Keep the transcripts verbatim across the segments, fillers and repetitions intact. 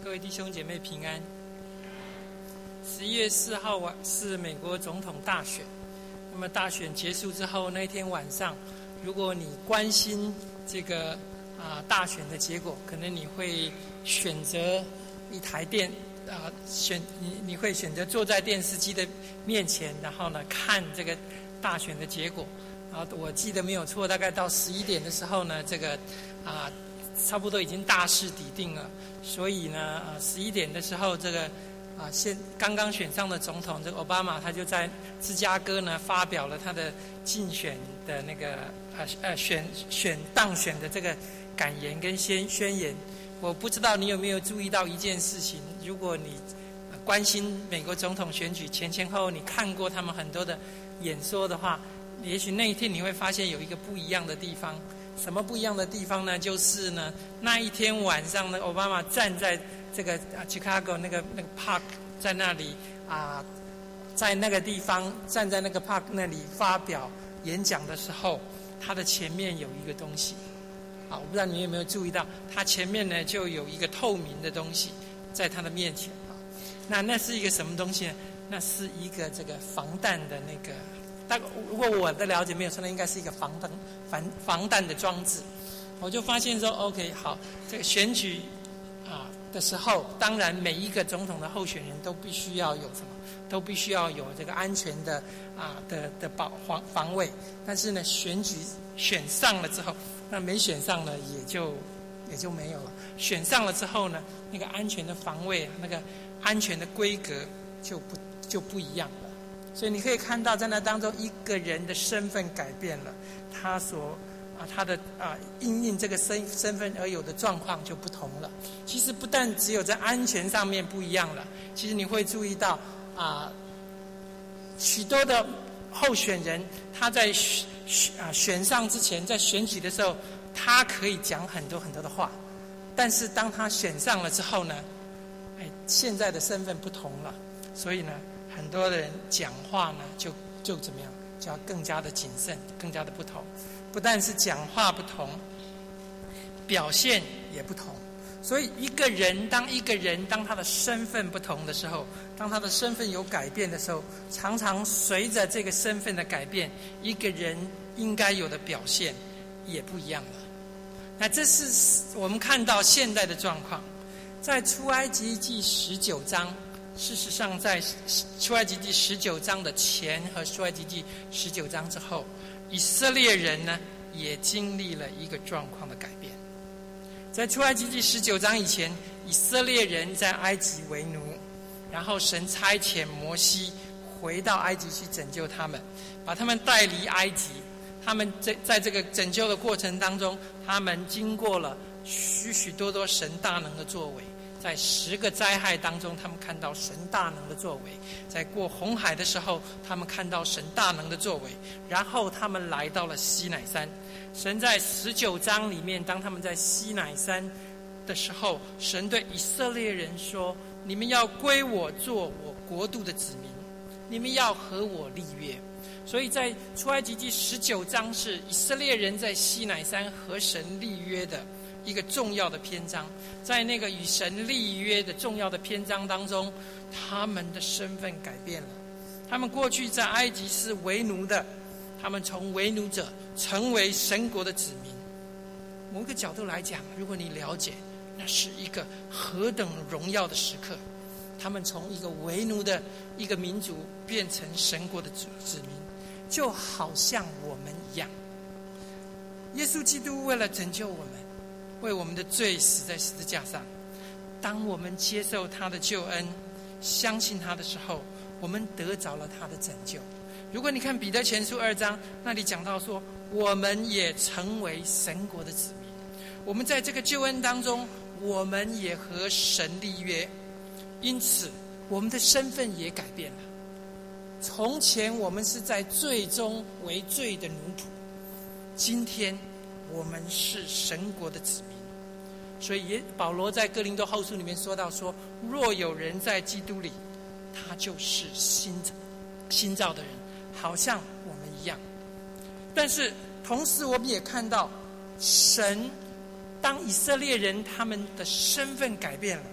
各位弟兄姐妹平安。十一月四号晚是美国总统大选，那么大选结束之后那天晚上，如果你关心这个啊、呃、大选的结果，可能你会选择一台电啊、呃、选你你会选择坐在电视机的面前，然后呢看这个大选的结果。然后我记得没有错，大概到十一点的时候呢，这个啊、呃、差不多已经大势已定了。所以呢，呃，十一点的时候，这个啊，现刚刚选上的总统，这个奥巴马，他就在芝加哥呢发表了他的竞选的那个呃呃选选当选的这个感言跟宣宣言。我不知道你有没有注意到一件事情，如果你关心美国总统选举前前后后，你看过他们很多的演说的话，也许那一天你会发现有一个不一样的地方。什么不一样的地方呢？就是呢，那一天晚上呢，奥巴马站在这个啊 Chicago 那个那个 park 在那里啊，在那个地方站在那个 park 那里发表演讲的时候，他的前面有一个东西，啊，我不知道你有没有注意到，他前面呢就有一个透明的东西在他的面前啊。那那是一个什么东西呢？那是一个这个防弹的那个。但如果我的了解没有错，那应该是一个防弹防防弹的装置。我就发现说 ，OK， 好，这个选举啊的时候，当然每一个总统的候选人都必须要有什么，都必须要有这个安全的啊的的保防防卫。但是呢，选举选上了之后，那没选上了也就也就没有了。选上了之后呢，那个安全的防卫，那个安全的规格就不就不一样了。所以你可以看到，在那当中，一个人的身份改变了，他所啊他的啊因应这个身身份而有的状况就不同了。其实不但只有在安全上面不一样了，其实你会注意到啊，许多的候选人他在选啊选上之前，在选举的时候，他可以讲很多很多的话，但是当他选上了之后呢，哎，现在的身份不同了，所以呢。很多的人讲话呢，就就怎么样，就要更加的谨慎，更加的不同。不但是讲话不同，表现也不同。所以一个人，当一个人当他的身份不同的时候，当他的身份有改变的时候，常常随着这个身份的改变，一个人应该有的表现也不一样了。那这是我们看到现在的状况，在出埃及记十九章。事实上，在出埃及记十九章的前和出埃及记十九章之后，以色列人呢也经历了一个状况的改变。在出埃及记十九章以前，以色列人在埃及为奴，然后神差遣摩西回到埃及去拯救他们，把他们带离埃及。他们在在这个拯救的过程当中，他们经过了许许多多神大能的作为。在十个灾害当中，他们看到神大能的作为；在过红海的时候，他们看到神大能的作为。然后他们来到了西乃山。神在十九章里面，当他们在西乃山的时候，神对以色列人说：“你们要归我做我国度的子民，你们要和我立约。”所以在出埃及记十九章是以色列人在西乃山和神立约的一个重要的篇章。在那个与神立约的重要的篇章当中，他们的身份改变了。他们过去在埃及是为奴的，他们从为奴者成为神国的子民。某一个角度来讲，如果你了解，那是一个何等荣耀的时刻。他们从一个为奴的一个民族变成神国的子民，就好像我们一样。耶稣基督为了拯救我们，为我们的罪死在十字架上。当我们接受他的救恩，相信他的时候，我们得着了他的拯救。如果你看彼得前书二章，那里讲到说，我们也成为神国的子民。我们在这个救恩当中，我们也和神立约，因此我们的身份也改变了。从前我们是在罪中为罪的奴仆，今天我们是神国的子民。所以也保罗在哥林多后书里面说到说，若有人在基督里，他就是新新造的人，好像我们一样。但是同时我们也看到，神当以色列人他们的身份改变了，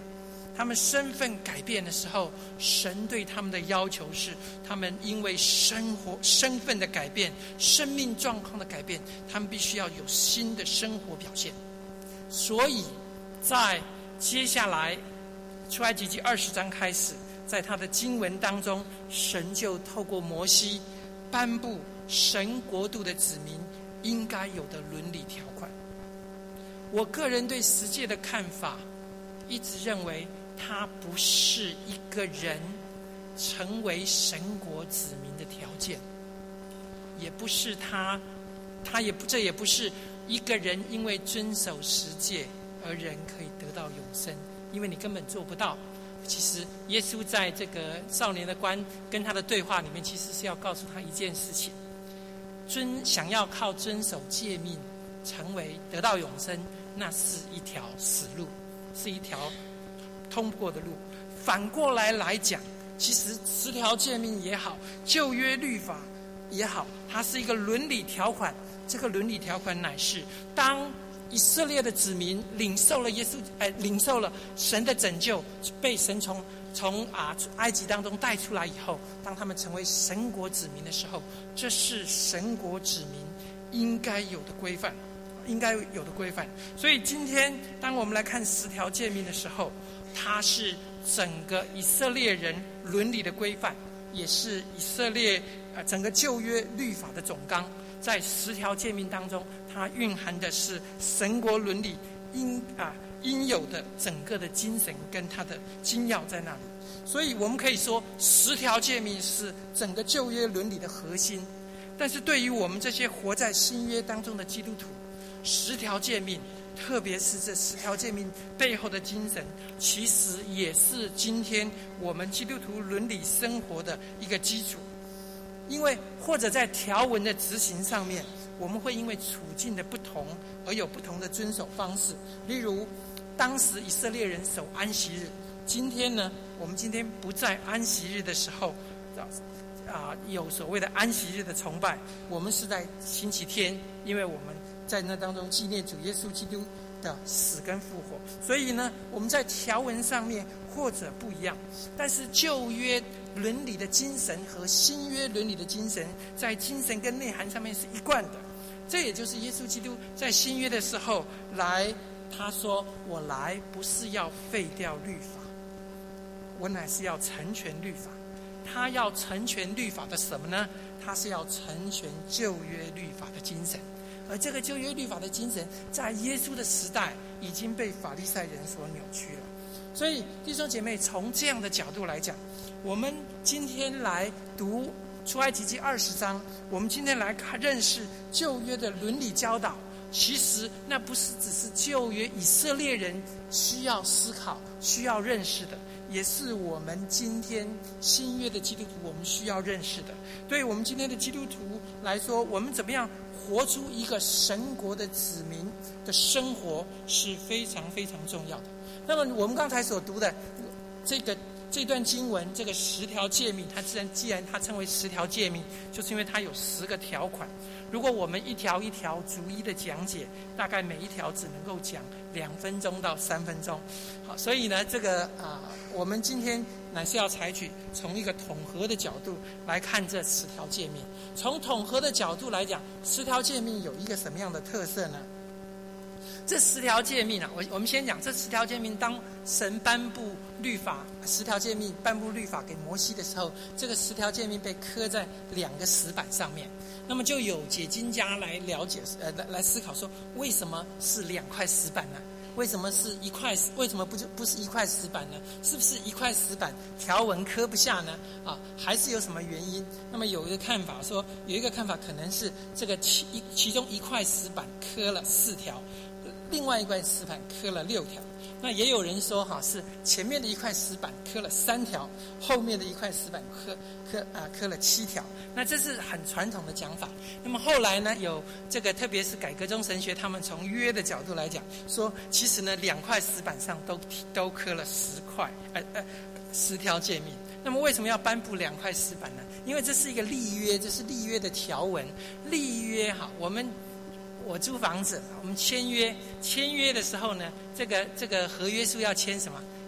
他们身份改变的时候，神对他们的要求是，他们因为生活身份的改变、生命状况的改变，他们必须要有新的生活表现。所以在接下来出埃及记二十章开始，在他的经文当中，神就透过摩西颁布神国度的子民应该有的伦理条款。我个人对十诫的看法，一直认为它不是一个人成为神国子民的条件，也不是他，他也不，这也不是一个人因为遵守十诫而人可以得到永生，因为你根本做不到。其实耶稣在这个少年的官跟他的对话里面，其实是要告诉他一件事情：遵想要靠遵守诫命成为得到永生，那是一条死路，是一条通不过的路。反过来来讲，其实十条诫命也好，旧约律法也好，它是一个伦理条款。这个伦理条款乃是，当以色列的子民领受了耶稣，哎，领受了神的拯救，被神从从啊埃及当中带出来以后，当他们成为神国子民的时候，这是神国子民应该有的规范，应该有的规范。所以今天当我们来看十条诫命的时候，它是整个以色列人伦理的规范，也是以色列呃整个旧约律法的总纲。在十条诫命当中，它蕴含的是神国伦理应啊应有的整个的精神跟它的精要在那里。所以我们可以说，十条诫命是整个旧约伦理的核心。但是对于我们这些活在新约当中的基督徒，十条诫命，特别是这十条诫命背后的精神，其实也是今天我们基督徒伦理生活的一个基础。因为或者在条文的执行上面，我们会因为处境的不同而有不同的遵守方式。例如当时以色列人守安息日，今天呢，我们今天不在安息日的时候啊有所谓的安息日的崇拜，我们是在星期天，因为我们在那当中纪念主耶稣基督的死跟复活，所以呢，我们在条文上面或者不一样，但是旧约伦理的精神和新约伦理的精神，在精神跟内涵上面是一贯的。这也就是耶稣基督在新约的时候来，他说：“我来不是要废掉律法，我乃是要成全律法。”他要成全律法的什么呢？他是要成全旧约律法的精神。而这个旧约律法的精神，在耶稣的时代已经被法利赛人所扭曲了。所以弟兄姐妹，从这样的角度来讲，我们今天来读出埃及记二十章，我们今天来看认识旧约的伦理教导，其实那不是只是旧约以色列人需要思考、需要认识的，也是我们今天新约的基督徒我们需要认识的。对于我们今天的基督徒来说，我们怎么样活出一个神国的子民的生活是非常非常重要的。那么我们刚才所读的这个这段经文，这个十条诫命，它既然既然它称为十条诫命，就是因为它有十个条款。如果我们一条一条逐一的讲解，大概每一条只能够讲两分钟到三分钟。好，所以呢，这个啊、呃，我们今天乃是要采取从一个统合的角度来看这十条诫命。从统合的角度来讲，十条诫命有一个什么样的特色呢？这十条诫命啊，我我们先讲这十条诫命。当神颁布律法，十条诫命颁布律法给摩西的时候，这个十条诫命被刻在两个石板上面。那么就有解经家来了解，呃，来来思考说，为什么是两块石板呢？为什么是一块？为什么不就不是一块石板呢？是不是一块石板条文刻不下呢？啊，还是有什么原因？那么有一个看法说，有一个看法可能是这个其一其中一块石板刻了四条，另外一块石板刻了六条。那也有人说哈，是前面的一块石板刻了三条，后面的一块石板刻刻啊刻了七条。那这是很传统的讲法。那么后来呢，有这个特别是改革宗神学，他们从约的角度来讲，说其实呢两块石板上都都刻了十块呃呃十条诫命。那么为什么要颁布两块石板呢？因为这是一个立约，这是立约的条文。立约哈，我们。我租房子，我们签约，签约的时候呢，这个这个合约书要签什么？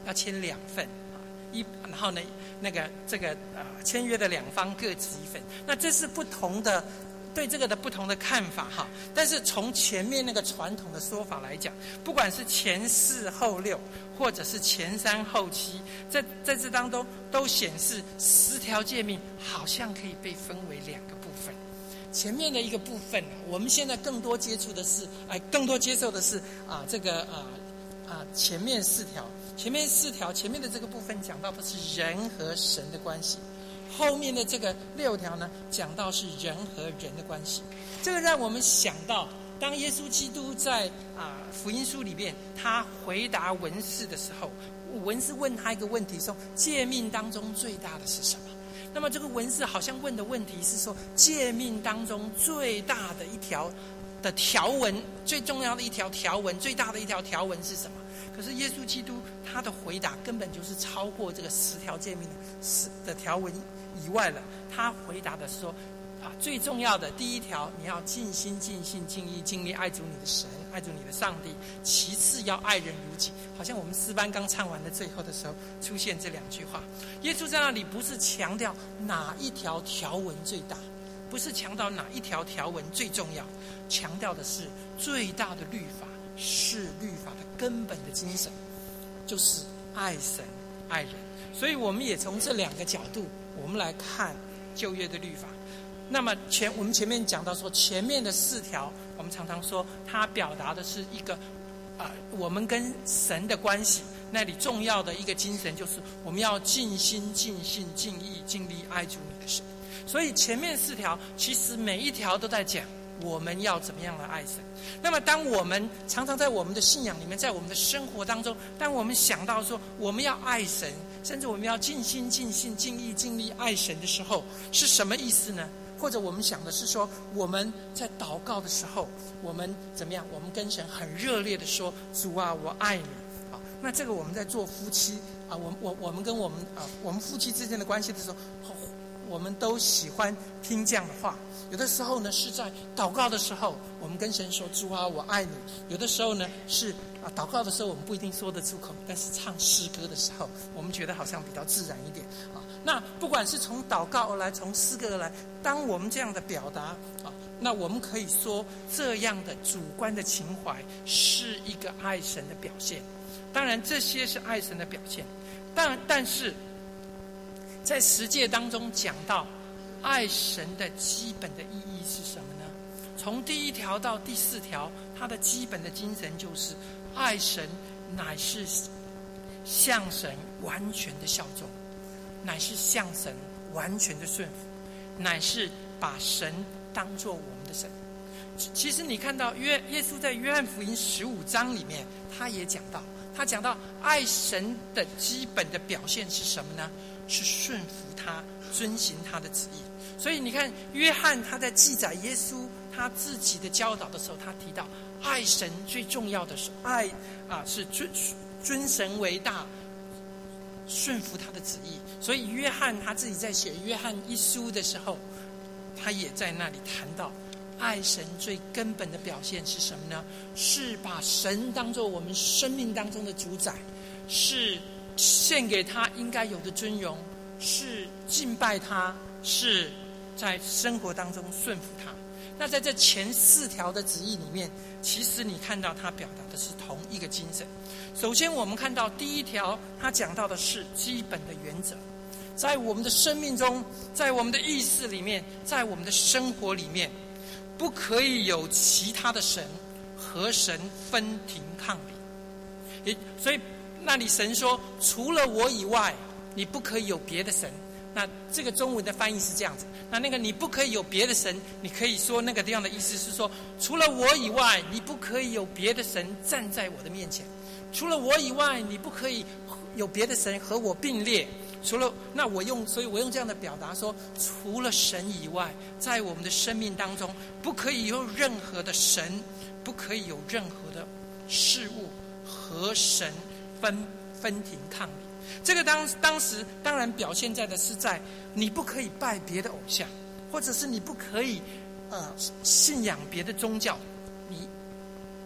要签两份啊，一然后呢，那个这个呃签约的两方各持一份。那这是不同的对这个的不同的看法哈。但是从前面那个传统的说法来讲，不管是前四后六，或者是前三后七，在在这当中都显示十条诫命好像可以被分为两个部分。前面的一个部分，我们现在更多接触的是，哎，更多接受的是啊，这个啊啊前面四条，前面四条前面的这个部分讲到的是人和神的关系，后面的这个六条呢，讲到是人和人的关系。这个让我们想到，当耶稣基督在啊福音书里面，他回答文士的时候，文士问他一个问题说：诫命当中最大的是什么？那么这个文士好像问的问题是说，诫命当中最大的一条的条文，最重要的一条条文，最大的一条条文是什么？可是耶稣基督他的回答根本就是超过这个十条诫命的十的条文以外了。他回答的是说，啊，最重要的第一条，你要尽心、尽性、尽意、尽力爱主你的神，爱主你的上帝。其次要爱人如己。好像我们诗班刚唱完的最后的时候出现这两句话。耶稣在那里不是强调哪一条条文最大，不是强调哪一条条文最重要，强调的是最大的律法是律法的根本的精神，就是爱神爱人。所以我们也从这两个角度，我们来看旧约的律法。那么前我们前面讲到说，前面的四条，我们常常说它表达的是一个呃我们跟神的关系，那里重要的一个精神就是我们要尽心尽性尽意尽力爱主你的神。所以前面四条其实每一条都在讲我们要怎么样来爱神。那么当我们常常在我们的信仰里面，在我们的生活当中，当我们想到说我们要爱神，甚至我们要尽心尽性尽意尽力爱神的时候，是什么意思呢？或者我们想的是说，我们在祷告的时候，我们怎么样？我们跟神很热烈的说：主啊，我爱你。啊，那这个我们在做夫妻啊，我我我们跟我们啊，我们夫妻之间的关系的时候，我们都喜欢听这样的话。有的时候呢，是在祷告的时候，我们跟神说：主啊，我爱你。有的时候呢，是啊，祷告的时候我们不一定说得出口，但是唱诗歌的时候，我们觉得好像比较自然一点啊。那不管是从祷告而来，从诗歌而来，当我们这样的表达啊，那我们可以说这样的主观的情怀是一个爱神的表现。当然，这些是爱神的表现，但但是在十诫当中讲到爱神的基本的意义是什么呢？从第一条到第四条，它的基本的精神就是爱神乃是向神完全的效忠，乃是向神完全的顺服，乃是把神当作我们的神。其实你看到约耶稣在约翰福音十五章里面，他也讲到，他讲到爱神的基本的表现是什么呢？是顺服他，遵行他的旨意。所以你看，约翰他在记载耶稣他自己的教导的时候，他提到爱神最重要的是爱啊，是尊尊神为大，顺服他的旨意。所以约翰他自己在写约翰一书的时候，他也在那里谈到爱神最根本的表现是什么呢？是把神当作我们生命当中的主宰，是献给他应该有的尊荣，是敬拜他，是在生活当中顺服他。那在这前四条的旨意里面，其实你看到他表达的是同一个精神。首先我们看到第一条，他讲到的是基本的原则，在我们的生命中，在我们的意识里面，在我们的生活里面，不可以有其他的神和神分庭抗礼。也所以那里神说，除了我以外，你不可以有别的神。那这个中文的翻译是这样子。那那个你不可以有别的神，你可以说那个这样的意思是说，除了我以外，你不可以有别的神站在我的面前。除了我以外，你不可以有别的神和我并列。除了那我用，所以我用这样的表达说，除了神以外，在我们的生命当中，不可以有任何的神，不可以有任何的事物和神分分庭抗礼。这个当当时当然表现在的是在你不可以拜别的偶像，或者是你不可以呃信仰别的宗教，你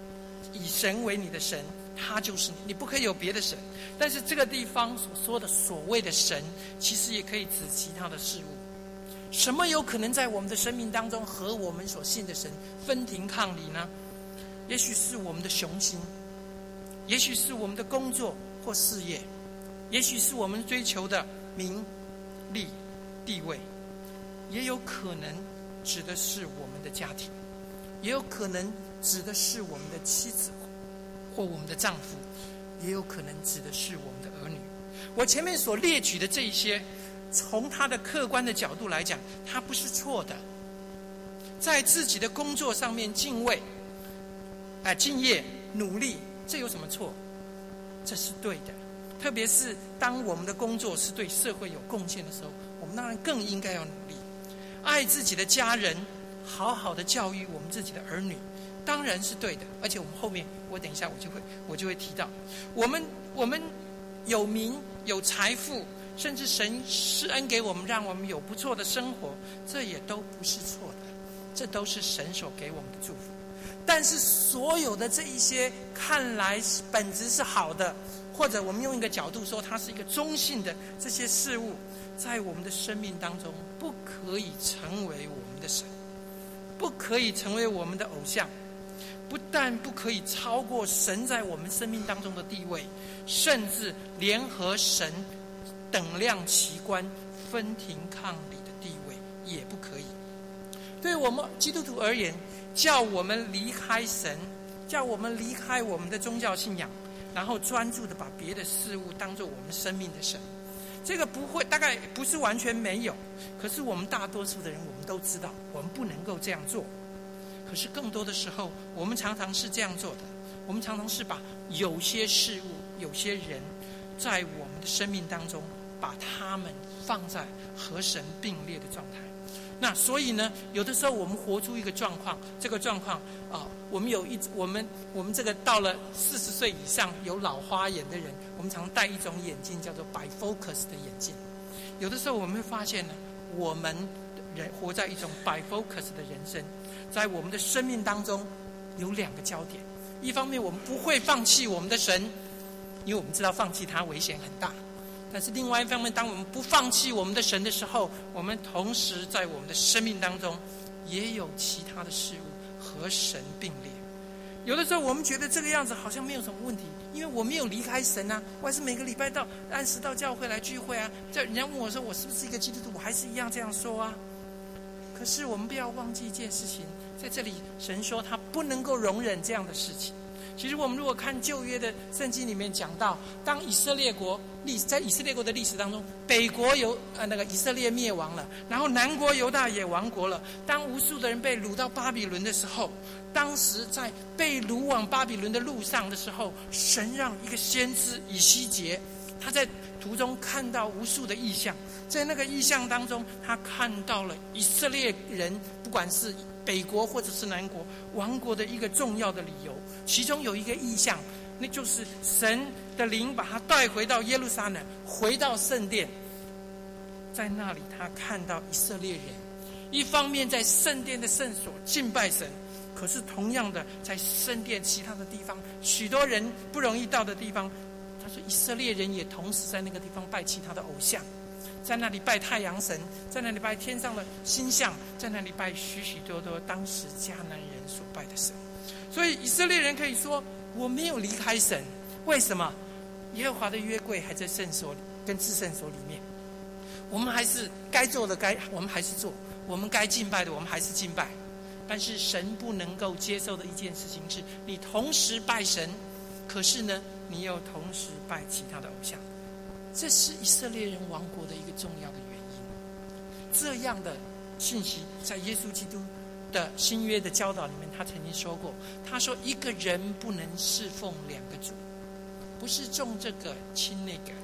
以神为你的神，他就是你，你不可以有别的神。但是这个地方所说的所谓的神，其实也可以指其他的事物。什么有可能在我们的生命当中和我们所信的神分庭抗礼呢？也许是我们的雄心，也许是我们的工作或事业，也许是我们追求的名利地位，也有可能指的是我们的家庭，也有可能指的是我们的妻子或我们的丈夫，也有可能指的是我们的儿女。我前面所列举的这一些，从他的客观的角度来讲，他不是错的。在自己的工作上面敬畏、啊、敬业、努力，这有什么错？这是对的。特别是当我们的工作是对社会有贡献的时候，我们当然更应该要努力，爱自己的家人，好好的教育我们自己的儿女，当然是对的。而且我们后面，我等一下我就会我就会提到，我们我们有名有财富，甚至神施恩给我们，让我们有不错的生活，这也都不是错的，这都是神所给我们的祝福。但是所有的这一些看来本质是好的，或者我们用一个角度说它是一个中性的这些事物，在我们的生命当中不可以成为我们的神，不可以成为我们的偶像，不但不可以超过神在我们生命当中的地位，甚至联合神等量齐观、分庭抗礼的地位也不可以。对我们基督徒而言，叫我们离开神，叫我们离开我们的宗教信仰，然后专注的把别的事物当作我们生命的神，这个不会，大概不是完全没有，可是我们大多数的人，我们都知道我们不能够这样做。可是更多的时候，我们常常是这样做的，我们常常是把有些事物、有些人在我们的生命当中，把他们放在和神并列的状态。那所以呢，有的时候我们活出一个状况，这个状况啊、呃，我们有一我们我们这个到了四十岁以上有老花眼的人，我们常戴一种眼镜叫做 bifocus 的眼镜。有的时候我们会发现呢，我们人活在一种 bifocus 的人生，在我们的生命当中有两个焦点。一方面，我们不会放弃我们的神，因为我们知道放弃它危险很大。但是另外一方面，当我们不放弃我们的神的时候，我们同时在我们的生命当中也有其他的事物和神并列。有的时候我们觉得这个样子好像没有什么问题，因为我没有离开神啊，我还是每个礼拜到按时到教会来聚会啊。这人家问我说我是不是一个基督徒，我还是一样这样说啊。可是我们不要忘记一件事情，在这里神说他不能够容忍这样的事情。其实我们如果看旧约的圣经里面讲到，当以色列国历在以色列国的历史当中，北国有呃那个以色列灭亡了，然后南国犹大也亡国了。当无数的人被掳到巴比伦的时候，当时在被掳往巴比伦的路上的时候，神让一个先知以西结，他在途中看到无数的异象，在那个异象当中，他看到了以色列人不管是北国或者是南国亡国的一个重要的理由。其中有一个异象，那就是神的灵把他带回到耶路撒冷，回到圣殿。在那里他看到以色列人一方面在圣殿的圣所敬拜神，可是同样的在圣殿其他的地方，许多人不容易到的地方，他说以色列人也同时在那个地方拜其他的偶像，在那里拜太阳神，在那里拜天上的星象，在那里拜许许多多当时迦南人所拜的神。所以以色列人可以说我没有离开神，为什么？耶和华的约柜还在圣所里跟至圣所里面，我们还是该做的该我们还是做，我们该敬拜的我们还是敬拜。但是神不能够接受的一件事情是，你同时拜神，可是呢你又同时拜其他的偶像。这是以色列人亡国的一个重要的原因。这样的信息在耶稣基督的新约的教导里面，他曾经说过，他说一个人不能侍奉两个主，不是重这个轻那个，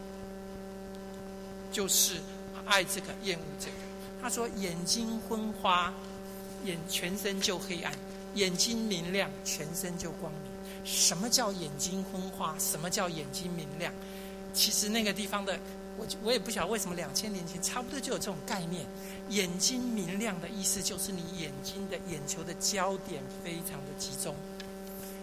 就是爱这个厌恶这个。他说眼睛昏花，眼全身就黑暗；眼睛明亮，全身就光明。什么叫眼睛昏花？什么叫眼睛明亮？其实那个地方的我我也不晓得为什么两千年前差不多就有这种概念。眼睛明亮的意思就是你眼睛的眼球的焦点非常的集中，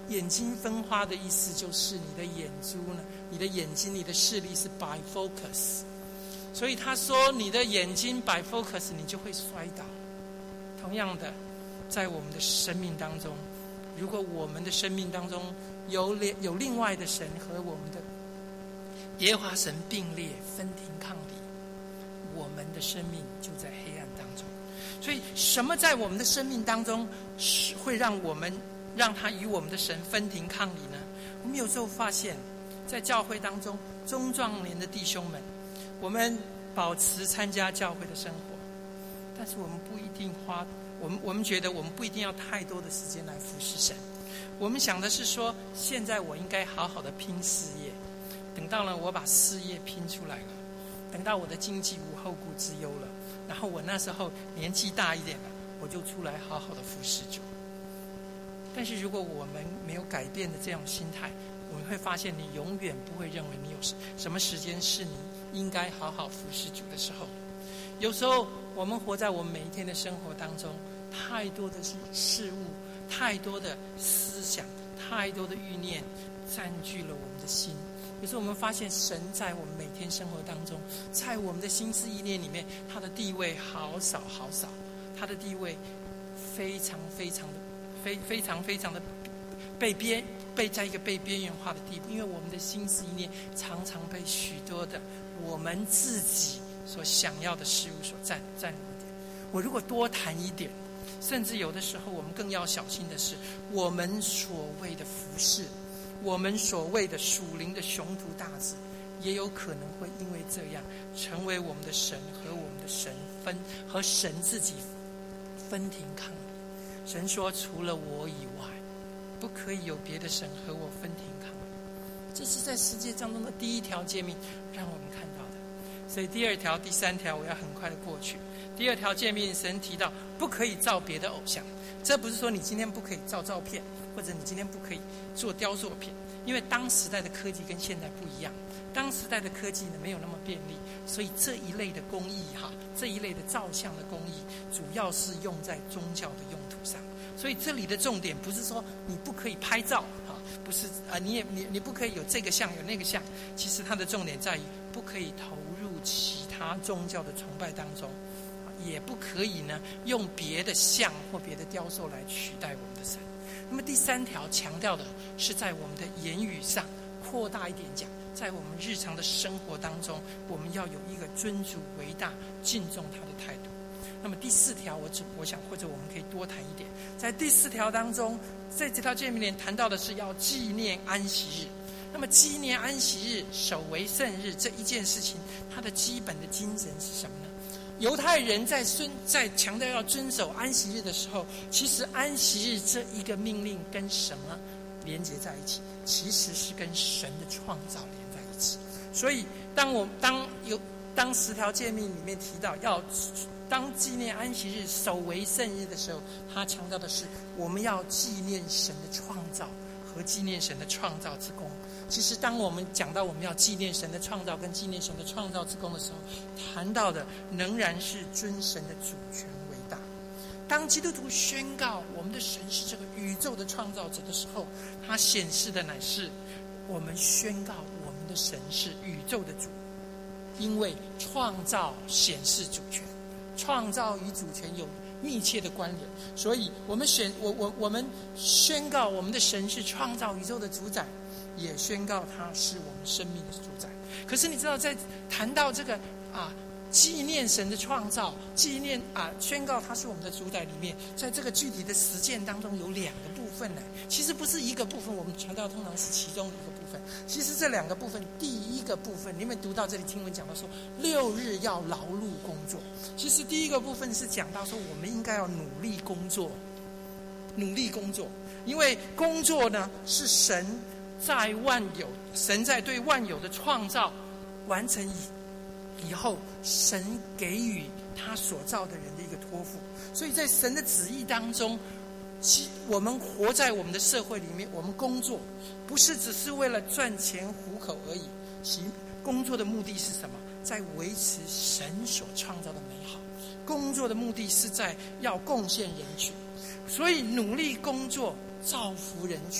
眼睛分花的意思就是你的眼珠呢，你的眼睛，你的视力是 bifocus。所以他说，你的眼睛 bifocus， 你就会摔倒。同样的，在我们的生命当中，如果我们的生命当中有有另外的神和我们的耶和华神并列分庭抗礼，我们的生命就在黑暗当中。所以什么在我们的生命当中会让我们让他与我们的神分庭抗礼呢？我们有时候发现在教会当中，中壮年的弟兄们，我们保持参加教会的生活，但是我们不一定花我们我们觉得我们不一定要太多的时间来服侍神。我们想的是说，现在我应该好好的拼事业，等到了我把事业拼出来了，等到我的经济无后顾之忧了，然后我那时候年纪大一点了，我就出来好好的服侍主。但是如果我们没有改变的这种心态，我们会发现你永远不会认为你有什么时间是你应该好好服侍主的时候。有时候我们活在我们每一天的生活当中，太多的事物，太多的思想，太多的欲念占据了我们的心。有时候我们发现神在我们每天生活当中，在我们的心思意念里面，他的地位好少好少，他的地位非常非常的非非常非常的被边被在一个被边缘化的地步，因为我们的心思意念常常被许多的我们自己所想要的事物所占占领一点。我如果多谈一点，甚至有的时候我们更要小心的是，我们所谓的服事，我们所谓的属灵的雄图大志，也有可能会因为这样成为我们的神和我们的神分和神自己分庭抗礼。神说，除了我以外，不可以有别的神和我分庭抗礼。这是在世界当中的第一条诫命，让我们看到的。所以第二条、第三条我要很快的过去。第二条诫命，神提到不可以造别的偶像。这不是说你今天不可以照照片，或者你今天不可以做雕塑品，因为当时代的科技跟现在不一样。当时代的科技呢没有那么便利，所以这一类的工艺哈，这一类的照相的工艺，主要是用在宗教的用途上。所以这里的重点不是说你不可以拍照哈，不是啊，你也你你不可以有这个像有那个像。其实它的重点在于不可以投入其他宗教的崇拜当中，也不可以呢用别的像或别的雕塑来取代我们的神。那么第三条强调的是在我们的言语上扩大一点讲，在我们日常的生活当中，我们要有一个尊主为大、敬重他的态度。那么第四条，我只我想或者我们可以多谈一点，在第四条当中，在这条诫命里谈到的是要纪念安息日。那么纪念安息日、守为圣日这一件事情，它的基本的精神是什么呢？犹太人在遵在强调要遵守安息日的时候，其实安息日这一个命令跟什么连接在一起？其实是跟神的创造连在一起。所以当我当有当十条诫命里面提到要当纪念安息日、守为圣日的时候，他强调的是我们要纪念神的创造和纪念神的创造之功。其实当我们讲到我们要纪念神的创造跟纪念神的创造之功的时候，谈到的仍然是尊神的主权为大。当基督徒宣告我们的神是这个宇宙的创造者的时候，他显示的乃是我们宣告我们的神是宇宙的主。因为创造显示主权，创造与主权有密切的关联，所以我们选我我我们宣告我们的神是创造宇宙的主宰，也宣告他是我们生命的主宰。可是你知道，在谈到这个啊纪念神的创造，纪念啊宣告他是我们的主宰里面，在这个具体的实践当中有两个部分呢。其实不是一个部分，我们强调通常是其中的一个部分。其实这两个部分，第一个部分，你们读到这里经文讲到说六日要劳碌工作。其实第一个部分是讲到说我们应该要努力工作，努力工作，因为工作呢是神在万有，神在对万有的创造完成以以后，神给予他所造的人的一个托付。所以在神的旨意当中，我们活在我们的社会里面，我们工作不是只是为了赚钱糊口而已，其工作的目的是什么？在维持神所创造的美好。工作的目的是在要贡献人群，所以努力工作造福人群，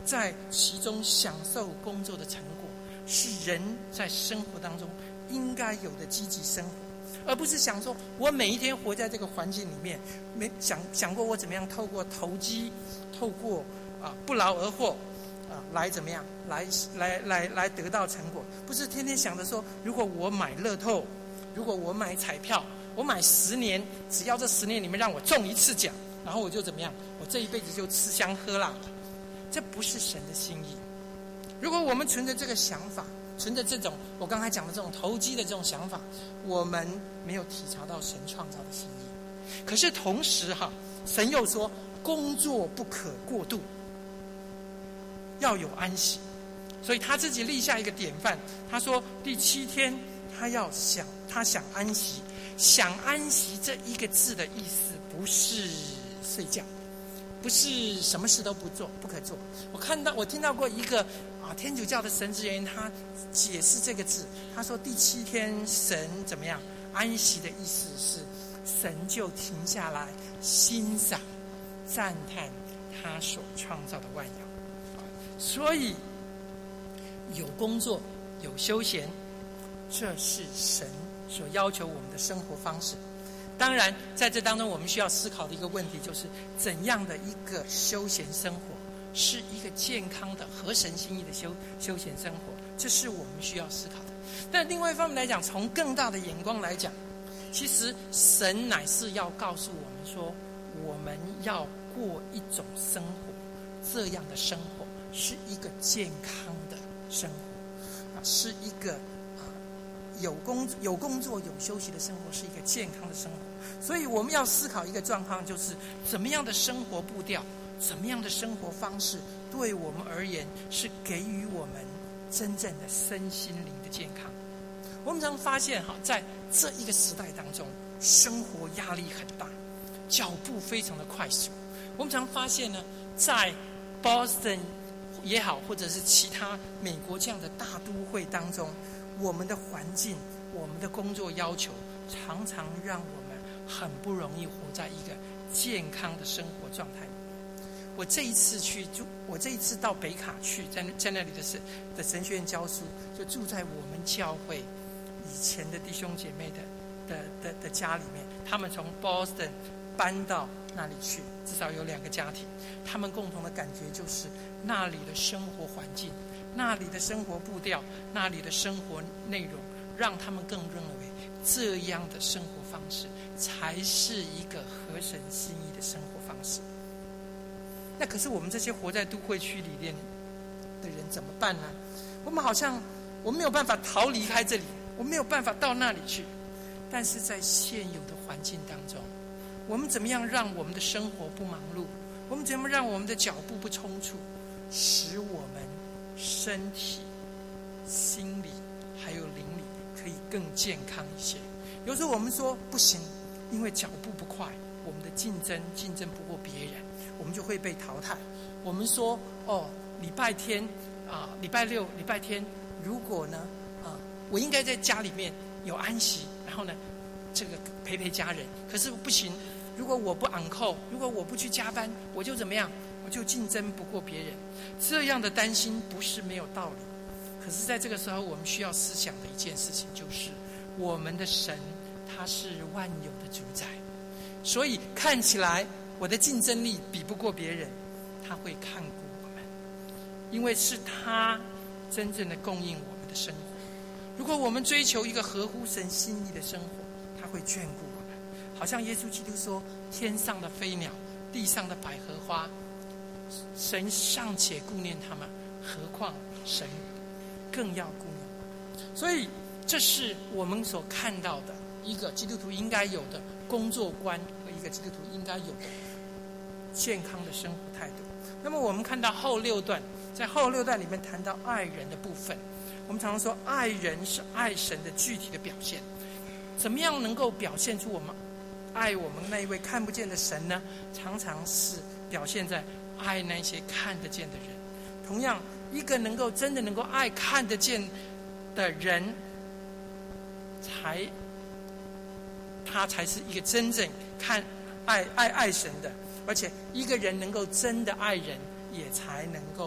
在其中享受工作的成果，是人在生活当中应该有的积极生活，而不是想说我每一天活在这个环境里面，没想想过我怎么样透过投机，透过啊不劳而获啊来怎么样来来来来得到成果，不是天天想着说，如果我买乐透，如果我买彩票，我买十年，只要这十年里面让我中一次奖，然后我就怎么样，我这一辈子就吃香喝辣了。这不是神的心意。如果我们存着这个想法，存着这种我刚才讲的这种投机的这种想法，我们没有体察到神创造的心意。可是同时哈，神又说工作不可过度，要有安息。所以他自己立下一个典范，他说第七天他要想他想安息。想安息这一个字的意思不是睡觉，不是什么事都不做不可做。我看到我听到过一个啊天主教的神职人员，他解释这个字，他说第七天神怎么样安息的意思是神就停下来欣赏赞叹他所创造的万有。所以有工作有休闲，这是神所要求我们的生活方式。当然在这当中我们需要思考的一个问题，就是怎样的一个休闲生活是一个健康的合神心意的休休闲生活，这是我们需要思考的。但另外一方面来讲，从更大的眼光来讲，其实神乃是要告诉我们说，我们要过一种生活，这样的生活是一个健康的生活，是一个有工有工作有休息的生活，是一个健康的生活。所以我们要思考一个状况，就是怎么样的生活步调，怎么样的生活方式，对我们而言是给予我们真正的身心灵的健康。我们常发现哈，在这一个时代当中，生活压力很大，脚步非常的快速。我们常发现呢，在 Boston 也好，或者是其他美国这样的大都会当中，我们的环境，我们的工作要求，常常让我们很不容易活在一个健康的生活状态里面。我这一次去住，我这一次到北卡去，在在那里的神的神学院教书，就住在我们教会以前的弟兄姐妹的的的的家里面。他们从 Boston 搬到那里去，至少有两个家庭。他们共同的感觉就是那里的生活环境，那里的生活步调，那里的生活内容，让他们更认为这样的生活方式才是一个合神心意的生活方式。那可是我们这些活在都会区里面的人怎么办呢？我们好像我们没有办法逃离开这里，我们没有办法到那里去。但是在现有的环境当中，我们怎么样让我们的生活不忙碌？我们怎么让我们的脚步不匆促，使我们身体、心理还有灵里可以更健康一些？有时候我们说不行，因为脚步不快，我们的竞争竞争不过别人，我们就会被淘汰。我们说哦，礼拜天啊，礼拜六、礼拜天，如果呢啊，我应该在家里面有安息，然后呢，这个陪陪家人。可是不行，如果我不on call，如果我不去加班，我就怎么样？我就竞争不过别人。这样的担心不是没有道理。可是在这个时候，我们需要思想的一件事情就是，我们的神他是万有的主宰，所以看起来我的竞争力比不过别人，他会看顾我们，因为是他真正的供应我们的生活。如果我们追求一个合乎神心意的生活，他会眷顾我们。好像耶稣基督说，天上的飞鸟，地上的百合花，神尚且顾念他们，何况神更要顾念我们。所以这是我们所看到的一个基督徒应该有的工作观，和一个基督徒应该有的健康的生活态度。那么我们看到后六段，在后六段里面谈到爱人的部分。我们常常说爱人是爱神的具体的表现。怎么样能够表现出我们爱我们那一位看不见的神呢？常常是表现在爱那些看得见的人。同样，一个能够真的能够爱看得见的人，才他才是一个真正看爱爱爱神的。而且一个人能够真的爱人，也才能够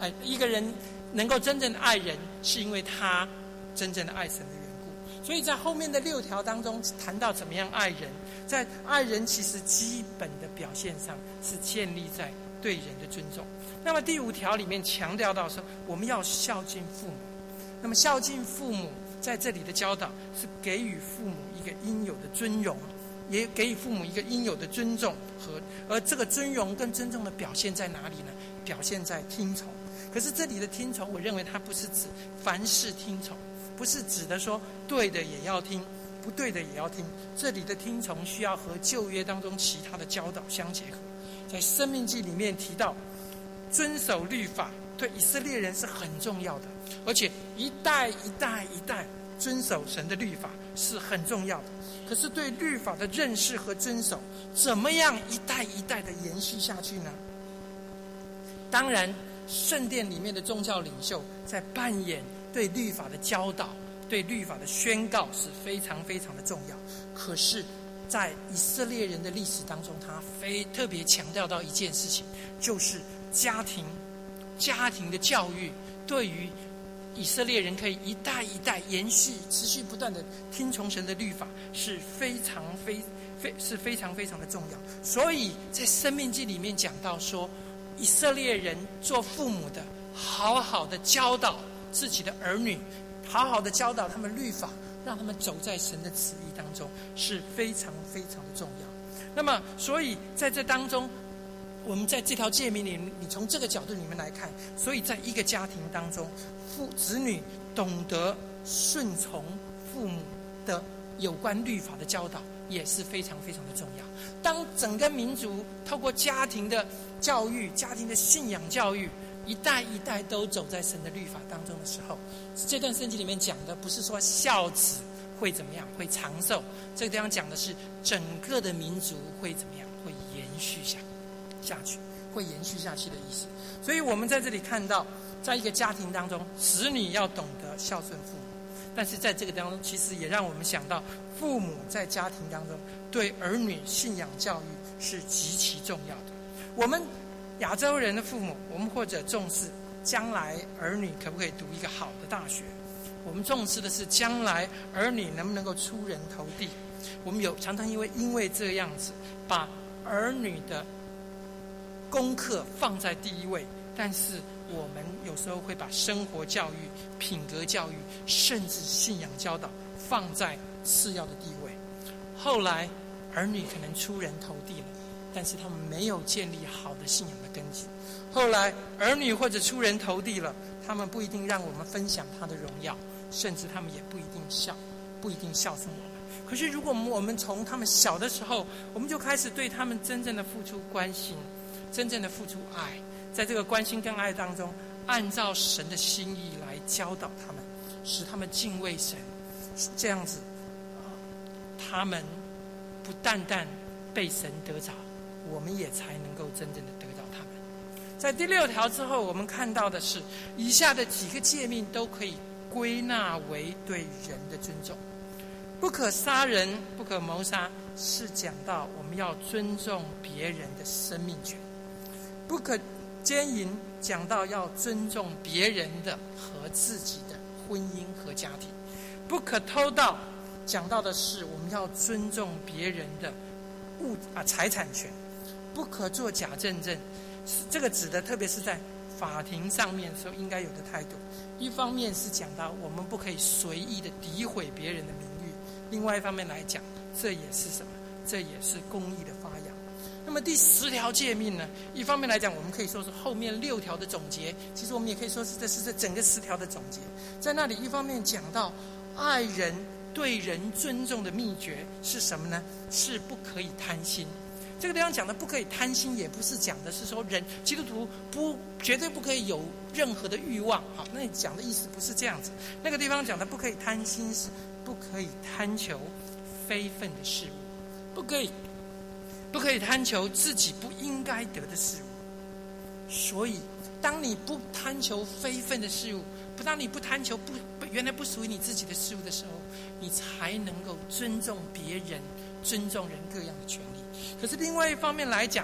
哎，一个人能够真正的爱人，是因为他真正的爱神的缘故。所以在后面的六条当中谈到怎么样爱人，在爱人其实基本的表现上是建立在对人的尊重。那么第五条里面强调到说，我们要孝敬父母。那么孝敬父母在这里的教导是给予父母一个应有的尊荣，也给予父母一个应有的尊重和而这个尊荣跟尊重的表现在哪里呢？表现在听从。可是这里的听从，我认为它不是指凡事听从，不是指的说对的也要听，不对的也要听。这里的听从需要和旧约当中其他的教导相结合。在申命记里面提到，遵守律法对以色列人是很重要的，而且一代一代一代遵守神的律法是很重要的。可是对律法的认识和遵守，怎么样一代一代的延续下去呢？当然，圣殿里面的宗教领袖在扮演对律法的教导、对律法的宣告是非常非常的重要。可是在以色列人的历史当中，他非特别强调到一件事情，就是家庭家庭的教育对于以色列人可以一代一代延续持续不断的听从神的律法是非常非非是非常非常的重要。所以在申命记里面讲到说，以色列人做父母的好好的教导自己的儿女，好好的教导他们律法，让他们走在神的旨意当中是非常非常的重要。那么所以在这当中，我们在这条诫命里，你从这个角度里面来看，所以在一个家庭当中，父子女懂得顺从父母的有关律法的教导也是非常非常的重要。当整个民族透过家庭的教育、家庭的信仰教育，一代一代都走在神的律法当中的时候，这段圣经里面讲的不是说孝子会怎么样，会长寿，这个地方讲的是整个的民族会怎么样，会延续下下去，会延续下去的意思。所以我们在这里看到，在一个家庭当中，子女要懂得孝顺父母，但是在这个当中，其实也让我们想到，父母在家庭当中对儿女信仰教育是极其重要的。我们亚洲人的父母，我们或者重视将来儿女可不可以读一个好的大学，我们重视的是将来儿女能不能够出人头地。我们有常常因为因为这样子，把儿女的功课放在第一位，但是我们有时候会把生活教育、品格教育，甚至信仰教导放在次要的地位。后来儿女可能出人头地了，但是他们没有建立好的信仰的根基。后来儿女或者出人头地了，他们不一定让我们分享他的荣耀，甚至他们也不一定孝，不一定孝顺我们。可是如果我们从他们小的时候，我们就开始对他们真正的付出关心，真正的付出爱，在这个关心跟爱当中，按照神的心意来教导他们，使他们敬畏神，这样子，他们不单单被神得着，我们也才能够真正的得到他们。在第六条之后，我们看到的是以下的几个诫命都可以归纳为对人的尊重。不可杀人，不可谋杀，是讲到我们要尊重别人的生命权。不可奸淫，讲到要尊重别人的和自己的婚姻和家庭。不可偷盗，讲到的是我们要尊重别人的物啊财产权。不可做假见证，这个指的特别是在法庭上面的时候应该有的态度。一方面是讲到我们不可以随意的诋毁别人的名誉，另外一方面来讲，这也是什么？这也是公义的发扬。那么第十条诫命呢？一方面来讲，我们可以说是后面六条的总结，其实我们也可以说是这是这整个十条的总结。在那里一方面讲到爱人、对人尊重的秘诀是什么呢？是不可以贪心。这个地方讲的不可以贪心，也不是讲的是说人基督徒不绝对不可以有任何的欲望。好，那你讲的意思不是这样子。那个地方讲的不可以贪心，是不可以贪求非分的事物，不可以不可以贪求自己不应该得的事物。所以，当你不贪求非分的事物，不当你不贪求不原来不属于你自己的事物的时候，你才能够尊重别人，尊重人各样的权利。可是另外一方面来讲，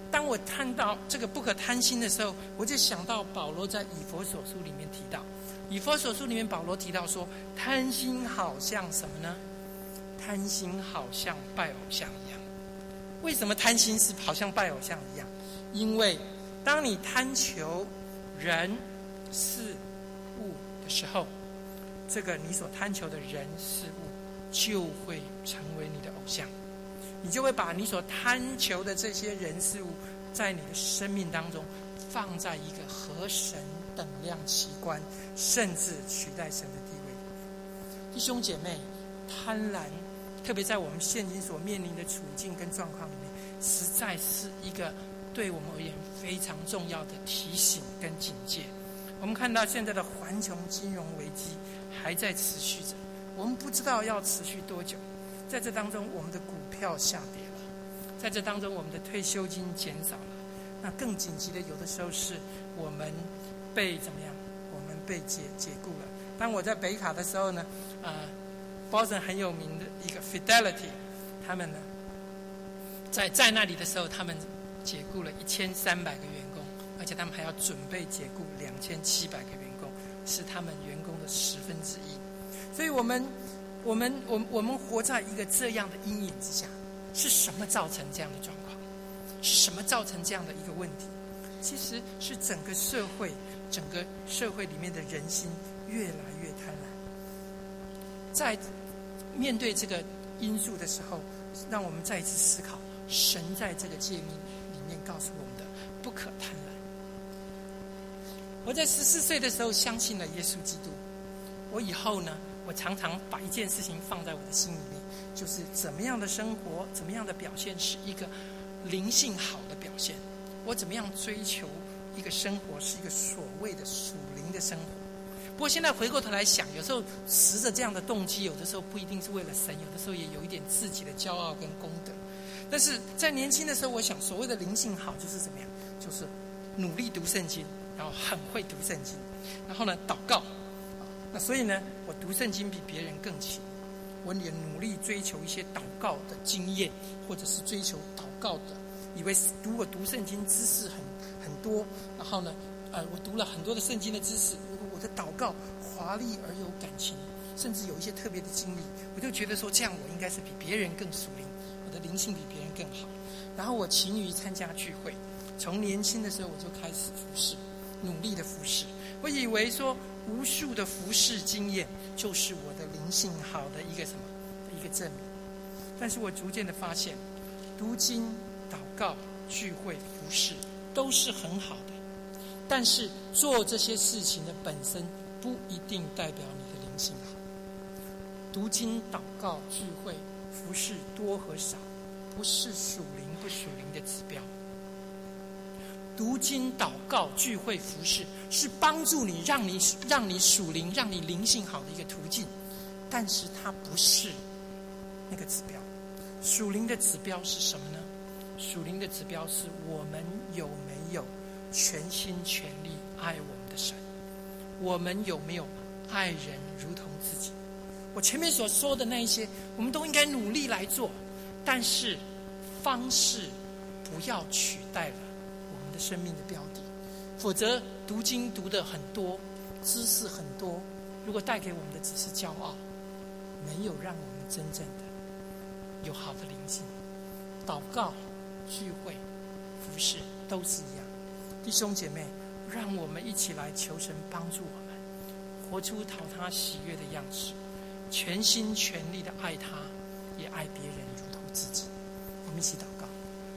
当我看到这个不可贪心的时候，我就想到保罗在以弗所书里面提到，以弗所书里面保罗提到说，贪心好像什么呢？贪心好像拜偶像一样。为什么贪心是好像拜偶像一样？因为当你贪求人事物的时候，这个你所贪求的人事物就会成为你的偶像，你就会把你所贪求的这些人事物在你的生命当中放在一个和神等量齐观，甚至取代神的地位。弟兄姐妹，贪婪特别在我们现今所面临的处境跟状况里面，实在是一个对我们而言非常重要的提醒跟警戒。我们看到现在的环球金融危机还在持续着，我们不知道要持续多久。在这当中，我们的股票下跌了，在这当中，我们的退休金减少了。那更紧急的，有的时候是我们被怎么样？我们被解解雇了。当我在北卡的时候呢，呃 Boston 很有名的一个 Fidelity， 他们呢，在在那里的时候，他们解雇了一千三百个员工，而且他们还要准备解雇两千七百个员工，是他们员工的十分之一。所以我们，我们，我我们活在一个这样的阴影之下，是什么造成这样的状况？是什么造成这样的一个问题？其实是整个社会，整个社会里面的人心越来越贪婪。在面对这个因素的时候，让我们再一次思考，神在这个诫命里面告诉我们的不可贪婪。我在十四岁的时候相信了耶稣基督，我以后呢，我常常把一件事情放在我的心里面，就是怎么样的生活，怎么样的表现是一个灵性好的表现。我怎么样追求一个生活是一个所谓的属灵的生活。不过现在回过头来想，有时候持着这样的动机，有的时候不一定是为了神，有的时候也有一点自己的骄傲跟功德。但是在年轻的时候，我想所谓的灵性好就是怎么样，就是努力读圣经，然后很会读圣经，然后呢祷告。那所以呢，我读圣经比别人更勤，我也努力追求一些祷告的经验，或者是追求祷告的，以为如果读圣经知识很很多，然后呢，呃，我读了很多的圣经的知识，如果我的祷告华丽而有感情，甚至有一些特别的经历，我就觉得说这样我应该是比别人更属灵，我的灵性比别人更好。然后我勤于参加聚会，从年轻的时候我就开始服侍，努力的服侍。我以为说无数的服侍经验就是我的灵性好的一个什么一个证明。但是我逐渐的发现，读经、祷告、聚会、服侍都是很好的，但是做这些事情的本身不一定代表你的灵性好。读经、祷告、聚会、服侍多和少，不是属灵不属灵的指标。读经、祷告、聚会、服侍是帮助你、让你、让你属灵、让你灵性好的一个途径，但是它不是那个指标。属灵的指标是什么呢？属灵的指标是我们有没有全心全力爱我们的神，我们有没有爱人如同自己。我前面所说的那一些，我们都应该努力来做，但是方式不要取代了我们的生命的标的。否则读经读得很多，知识很多，如果带给我们的只是骄傲，没有让我们真正的有好的灵性。祷告、聚会、服侍都是一样。弟兄姐妹，让我们一起来求神帮助我们活出讨他喜悦的样式，全心全力的爱他，也爱别人如同自己。我们一起祷告。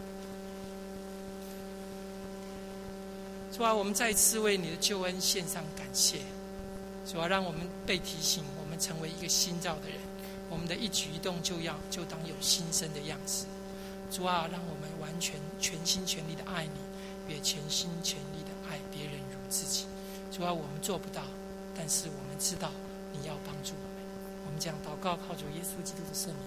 主啊，我们再一次为你的救恩献上感谢。主啊，让我们被提醒，我们成为一个新造的人，我们的一举一动就要就当有新生的样式。主啊，让我们完全全心全力的爱你，也全心全力的爱别人如自己。主啊，我们做不到，但是我们知道你要帮助我们。我们将祷告靠着耶稣基督的圣名。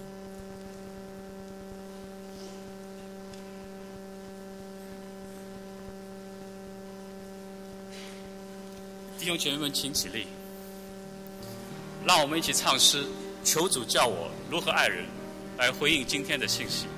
弟兄姐妹们，请起立，让我们一起唱诗，求主教我如何爱人，来回应今天的信息。